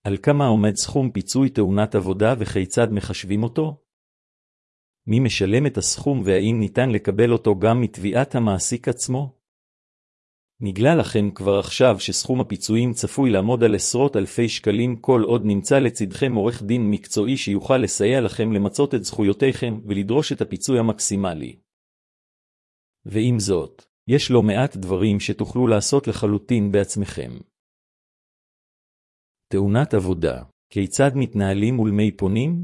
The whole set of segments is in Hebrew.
על כמה עומד סכום פיצוי תאונת עבודה וכיצד מחשבים אותו? מי משלם את הסכום והאם ניתן לקבל אותו גם מתביעת המעסיק עצמו? נגלה לכם כבר עכשיו שסכום הפיצויים צפוי לעמוד על עשרות אלפי שקלים כל עוד נמצא לצדכם עורך דין מקצועי שיוכל לסייע לכם למצות את זכויותיכם ולדרוש את הפיצוי המקסימלי. ועם זאת, יש לא מעט דברים שתוכלו לעשות לחלוטין בעצמכם. תאונת עבודה, כיצד מתנהלים מול מי פונים?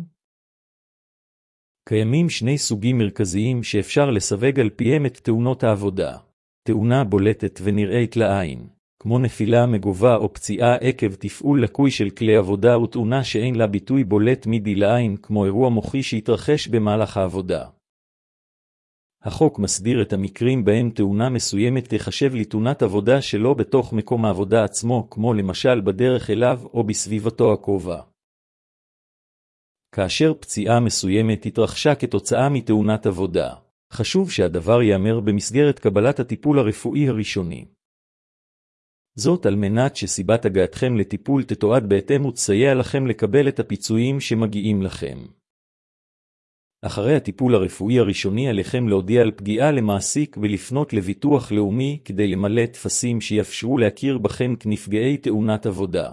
קיימים שני סוגים מרכזיים שאפשר לסווג על פיהם את תאונות העבודה. תאונה בולטת ונראית לעין, כמו נפילה מגובה או פציעה עקב תפעול לקוי של כלי עבודה, ותאונה שאין לה ביטוי בולט מידי לעין, כמו אירוע מוחי שהתרחש במהלך העבודה. החוק מסדיר את המקרים בהם תאונה מסוימת תחשב לתאונת עבודה שלא בתוך מקום העבודה עצמו, כמו למשל בדרך אליו או בסביבתו הקרובה. כאשר פציעה מסוימת התרחשה כתוצאה מתאונת עבודה, חשוב שהדבר ייאמר במסגרת קבלת הטיפול הרפואי הראשוני. זאת על מנת שסיבת הגעתכם לטיפול תתועד בהתאם ותסייע לכם לקבל את הפיצויים שמגיעים לכם. אחרי הטיפול הרפואי הראשוני עליכם להודיע על פגיעה למעסיק ולפנות לביטוח לאומי כדי למלא טפסים שיאפשרו להכיר בכם כנפגעי תאונת עבודה.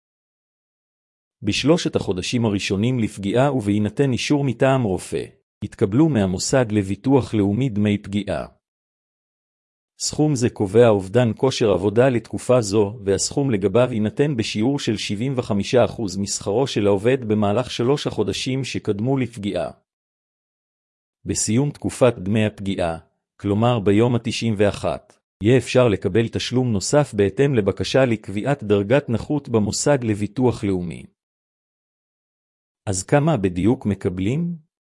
בשלושת החודשים הראשונים לפגיעה ובהינתן אישור מטעם רופא, התקבלו מהמוסד לביטוח לאומי דמי פגיעה. סכום זה קובע אובדן כושר עבודה לתקופה זו, והסכום לגביו יינתן בשיעור של 75% משכרו של העובד במהלך 3 החודשים שקדמו לפגיעה. בסיום תקופת דמי הפגיעה, כלומר ביום ה-91, יהיה אפשר לקבל תשלום נוסף בהתאם לבקשה לקביעת דרגת נכות במוסד לביטוח לאומי. אז כמה בדיוק מקבלים?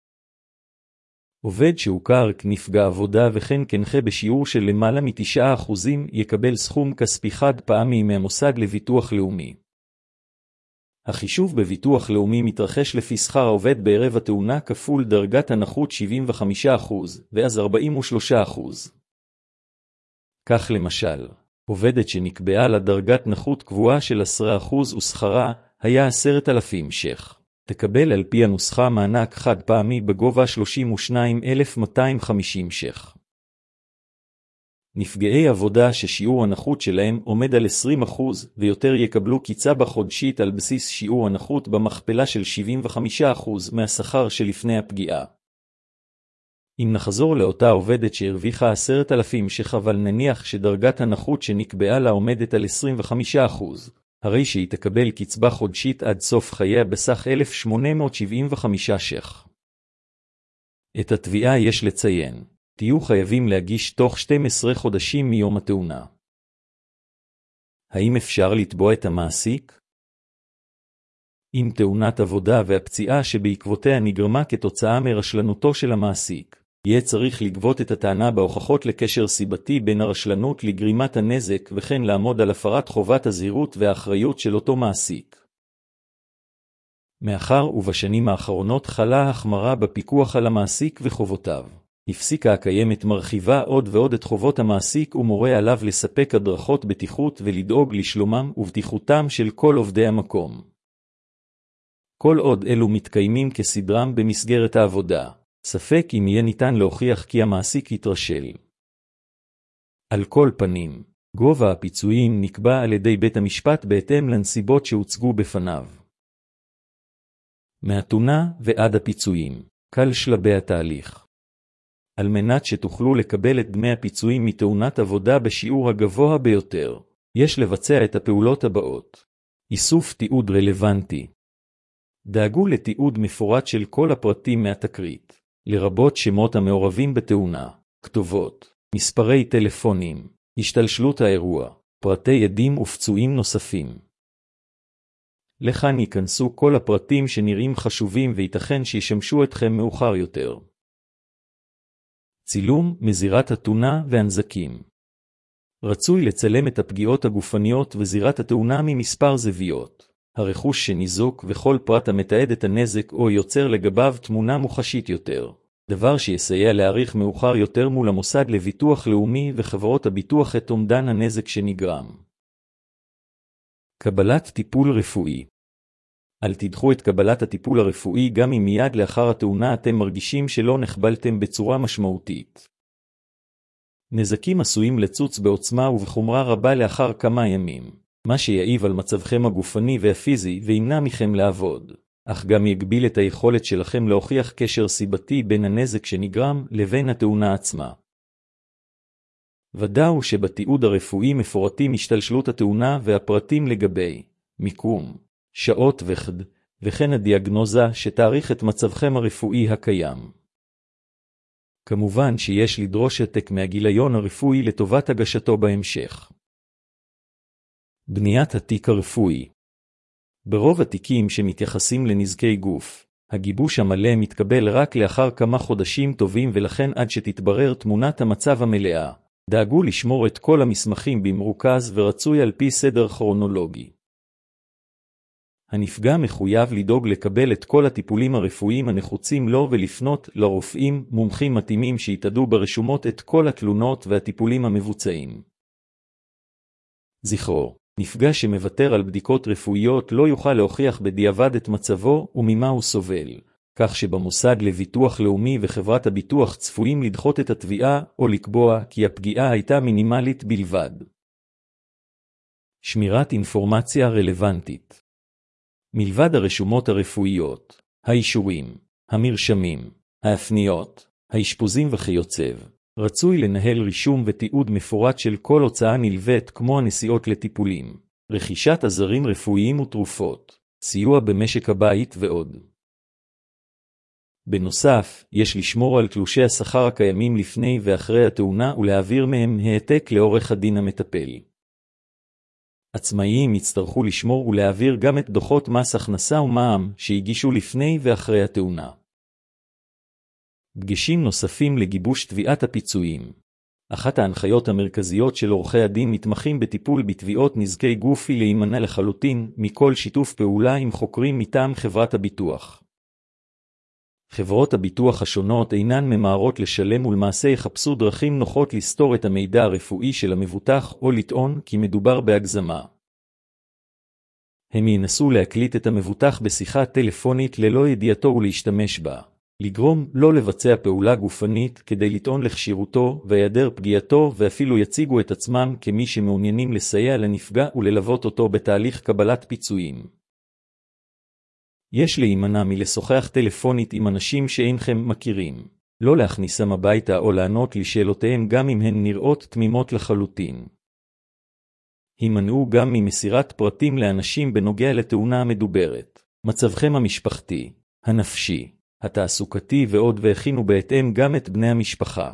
עובד שהוכר כנפגע עבודה וכן כנכה בשיעור של למעלה מ9% יקבל סכום כספי חד פעמי מהמוסד לביטוח לאומי. החישוב בביטוח לאומי מתרחש לפי שכר העובד בערב התאונה כפול דרגת הנכות 75% ואז 43%. כך למשל, עובדת שנקבעה לדרגת נכות קבועה של 10% ושכרה היה 10,000 ש"ח. תקבל על פי הנוסחה מענק חד פעמי בגובה 32,250 ש"ח. נפגעי עבודה ששיעור הנכות שלהם עומד על 20% ויותר יקבלו קצבה חודשית על בסיס שיעור הנכות במכפלה של 75% מהשכר שלפני הפגיעה. אם נחזור לאותה עובדת שהרוויחה 10,000 ש"ח אבל נניח שדרגת הנכות שנקבעה לה עומדת על 25%, הרי שהיא תקבל קצבה חודשית עד סוף חייה בסך 1,875 ש"ח. את התביעה יש לציין, תהיו חייבים להגיש תוך 12 חודשים מיום התאונה. האם אפשר לתבוע את המעסיק? אם תאונת עבודה והפציעה שבעקבותיה נגרמה כתוצאה מרשלנותו של המעסיק, יהיה צריך לגבות את הטענה בהוכחות לקשר סיבתי בין הרשלנות לגרימת הנזק וכן לעמוד על הפרת חובת הזהירות והאחריות של אותו מעסיק. מאחר ובשנים האחרונות חלה החמרה בפיקוח על המעסיק וחובותיו, הפסיקה הקיימת מרחיבה עוד ועוד את חובות המעסיק ומורה עליו לספק הדרכות בטיחות ולדאוג לשלומם ובטיחותם של כל עובדי המקום. כל עוד אלו מתקיימים כסדרם במסגרת העבודה, ספק אם יהיה ניתן להוכיח כי המעסיק יתרשל. על כל פנים, גובה הפיצויים נקבע על ידי בית המשפט בהתאם לנסיבות שהוצגו בפניו. מהתאונה ועד הפיצויים, כל שלבי התהליך. על מנת שתוכלו לקבל את דמי הפיצויים מתאונת עבודה בשיעור הגבוה ביותר, יש לבצע את הפעולות הבאות. איסוף תיעוד רלוונטי. דאגו לתיעוד מפורט של כל הפרטים מהתקרית, לרבות שמות המעורבים בתאונה, כתובות, מספרי טלפונים, השתלשלות האירוע, פרטי עדים ופצועים נוספים. לכאן ייכנסו כל הפרטים שנראים חשובים וייתכן שישמשו אתכם מאוחר יותר. צילום מזירת התאונה והנזקים. רצוי לצלם את הפגיעות הגופניות וזירת התאונה ממספר זוויות, הרכוש שניזוק וכל פרט המתעד את הנזק או יוצר לגביו תמונה מוחשית יותר, דבר שיסייע להעריך מאוחר יותר מול המוסד לביטוח לאומי וחברות הביטוח את אומדן הנזק שנגרם. קבלת טיפול רפואי. אל תדחו את קבלת הטיפול הרפואי גם אם מיד לאחר התאונה אתם מרגישים שלא נחבלתם בצורה משמעותית. נזקים עשויים לצוץ בעוצמה ובחומרה רבה לאחר כמה ימים, מה שיעיב על מצבכם הגופני והפיזי וימנע מכם לעבוד, אך גם יגביל את היכולת שלכם להוכיח קשר סיבתי בין הנזק שנגרם לבין התאונה עצמה. ודאו שבתיעוד הרפואי מפורטים השתלשלות התאונה והפרטים לגבי מיקום, שעות וכן הדיאגנוזה שתאריך את מצבכם הרפואי הקיים. כמובן שיש לדרוש העתק מהגיליון הרפואי לטובת הגשתו בהמשך. בניית התיק הרפואי. ברוב התיקים שמתייחסים לנזקי גוף, הגיבוש המלא מתקבל רק לאחר כמה חודשים טובים ולכן עד שתתברר תמונת המצב המלאה, דאגו לשמור את כל המסמכים במרוכז ורצוי על פי סדר כרונולוגי. הנפגע מחויב לדאוג לקבל את כל הטיפולים הרפואיים הנחוצים לו ולפנות לרופאים מומחים מתאימים שיתעדו ברשומות את כל התלונות והטיפולים המבוצעים. זכרו, נפגע שמוותר על בדיקות רפואיות לא יוכל להוכיח בדיעבד את מצבו וממה הוא סובל, כך שבמוסד לביטוח לאומי וחברת הביטוח צפויים לדחות את התביעה או לקבוע כי הפגיעה הייתה מינימלית בלבד. שמירת אינפורמציה רלוונטית. מלבד הרשומות הרפואיות, האישורים, המרשמים, ההפניות, האשפוזים וכיוצב, רצוי לנהל רישום ותיעוד מפורט של כל הוצאה נלווית כמו הנסיעות לטיפולים, רכישת עזרים רפואיים ותרופות, סיוע במשק הבית ועוד. בנוסף, יש לשמור על תלושי השכר הקיימים לפני ואחרי התאונה ולהעביר מהם העתק לעורך הדין המטפל. עצמאיים יצטרכו לשמור ולהעביר גם את דוחות מס הכנסה ומע"מ שהגישו לפני ואחרי התאונה. דגשים נוספים לגיבוש תביעת הפיצויים. אחת ההנחיות המרכזיות של עורכי הדין מתמחים בטיפול בתביעות נזקי גוף היא להימנע לחלוטין מכל שיתוף פעולה עם חוקרים מטעם חברת הביטוח. חברות הביטוח השונות אינן ממהרות לשלם ולמעשה יחפשו דרכים נוחות לסתור את המידע הרפואי של המבוטח או לטעון כי מדובר בהגזמה. הם ינסו להקליט את המבוטח בשיחה טלפונית ללא ידיעתו ולהשתמש בה, לגרום לא לבצע פעולה גופנית כדי לטעון לכשירותו והיעדר פגיעתו ואפילו יציגו את עצמם כמי שמעוניינים לסייע לנפגע וללוות אותו בתהליך קבלת פיצויים. יש להימנע מלשוחח טלפונית עם אנשים שאינכם מכירים, לא להכניסם הביתה או לענות לשאלותיהם גם אם הן נראות תמימות לחלוטין. הימנעו גם ממסירת פרטים לאנשים בנוגע לתאונה המדוברת, מצבכם המשפחתי, הנפשי, התעסוקתי ועוד והכינו בהתאם גם את בני המשפחה.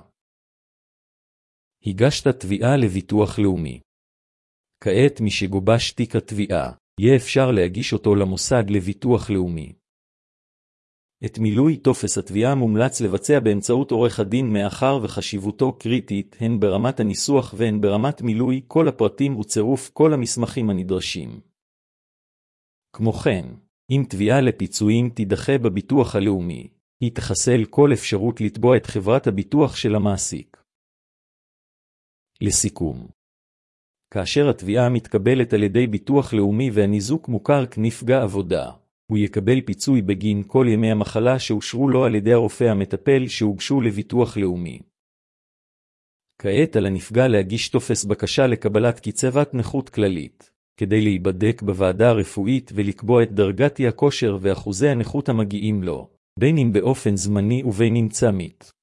הגשת תביעה לביטוח לאומי. כעת משגובש תיק התביעה, יהיה אפשר להגיש אותו למוסד לביטוח לאומי. את מילוי טופס התביעה מומלץ לבצע באמצעות עורך הדין מאחר וחשיבותו קריטית הן ברמת הניסוח והן ברמת מילוי כל הפרטים וצירוף כל המסמכים הנדרשים. כמו כן, אם תביעה לפיצויים תידחה בביטוח הלאומי, היא תחסל כל אפשרות לתבוע את חברת הביטוח של המעסיק. לסיכום, כאשר התביעה מתקבלת על ידי ביטוח לאומי והניזוק מוכר כנפגע עבודה, הוא יקבל פיצוי בגין כל ימי המחלה שאושרו לו על ידי הרופא המטפל שהוגשו לביטוח לאומי. כעת על הנפגע להגיש טופס בקשה לקבלת קצבת נכות כללית, כדי להיבדק בוועדה הרפואית ולקבוע את דרגת הכושר ואחוזי הנכות המגיעים לו, בין אם באופן זמני ובין אם צמית.